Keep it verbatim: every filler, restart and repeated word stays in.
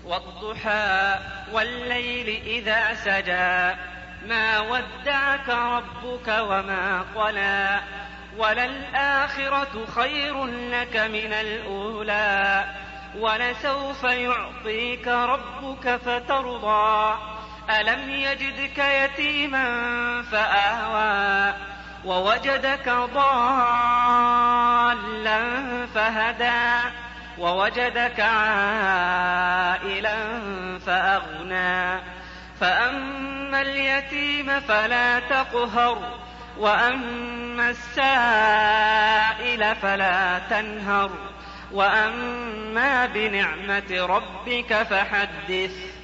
والضحى والليل إذا سجى ما ودعك ربك وما قلى وللآخرة خير لك من الأولى ولسوف يعطيك ربك فترضى ألم يجدك يتيما فآوى ووجدك ضالا فهدى ووجدك عائلا فأغنى فأما اليتيم فلا تقهر وأما السائل فلا تنهر وأما بنعمة ربك فحدث.